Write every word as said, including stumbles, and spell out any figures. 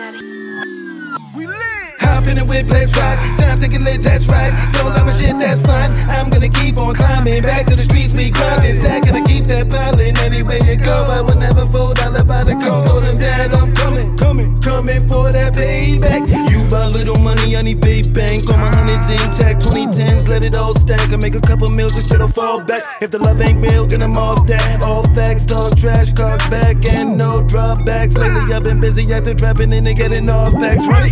We lit. Hop in the whip, let's ride. Time taking lit, that's right. Don't love my shit, that's fine. I'm gonna keep on climbing. Back to the streets, we grinding. Stack, gonna keep that piling. Anywhere you go, I will never fold. All about the cold. Told them that I'm coming, coming, coming for that payback. You buy little money, I need big bank. On my hundreds intact, twenty tens, let it all stack. I make a couple meals instead of fall back. If the love ain't real, then I'm off that. All facts, dog trash, cock back, and no dropbacks. Lately I've been busy after trapping and they getting off backs. Running.